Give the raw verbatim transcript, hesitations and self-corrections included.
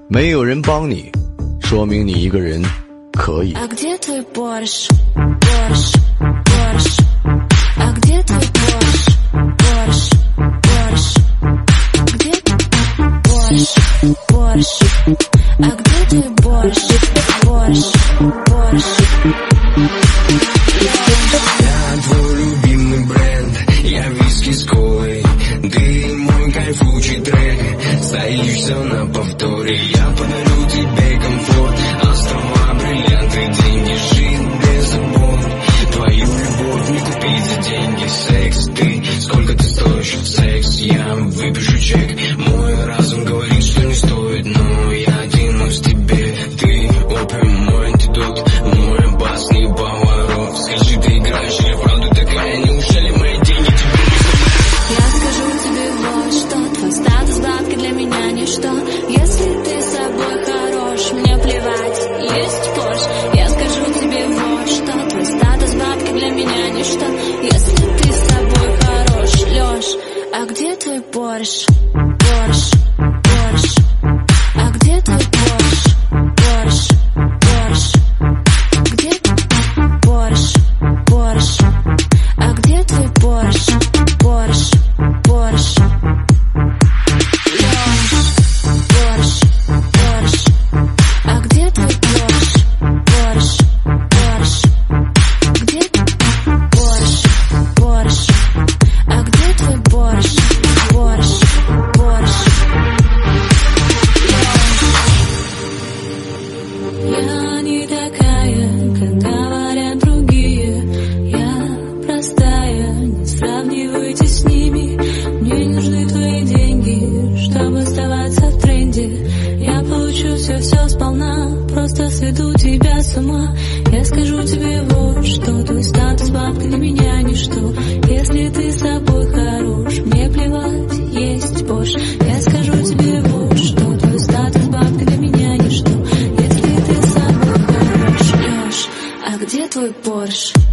没有人帮你，说明你一个人可以。 А где твой Порш? Порш, Порш. А где твой Порш? Порш, Порш. Где Порш, Порш? А где твой Порш? Порш, Порш. Я твой любимый бренд, я виски с колой. Ты мой кайфучий трек, стоишь все на повторе. Я подарю тебе комфорт, острова, бриллианты, деньги, жизнь без забот. Твою любовь не купить за деньги. Секс, ты, сколько ты стоишь? Секс, я выпишу чек. Мой разум говорит, что не стоит, но я оденусь тебе. Ты опиум, мой антидот, мой опасный поворот. Скажи, ты играешь или правда такая? Неужели мои деньги тебе не стоят? Я скажу тебе вот что, твой статус бабки для меня ничто. Если ты с собой хорош, мне плевать, есть Порш. Я скажу тебе вот что, твой статус бабки для меня ничто. Если ты с собой хорош, Лёш, а где твой Порш? Порш, Порш. А где твой Порш? Порш, Порш. Где Порш, Порш? А где твой Порш? Порш, Порш. Лёш, Порш, Порш. А где твой Порш? Порш, Порш. Где Порш, Порш. А где твой Порш? Порш, Порш. Я не такая, как говорят другие. Я простая, не сравнивайте с ними. Мне не нужны твои деньги, чтобы оставаться в тренде. Я получу все-все сполна, просто сведу тебя с ума. Я скажу тебе вот что, твой статус бабка для меня ничто. Если ты с собой хорош, мне плевать, есть Порш. Я скажу тебе вот что, твой статус бабка для меня ничто. Если ты с собой хорош, Лёш, а где твой Порш?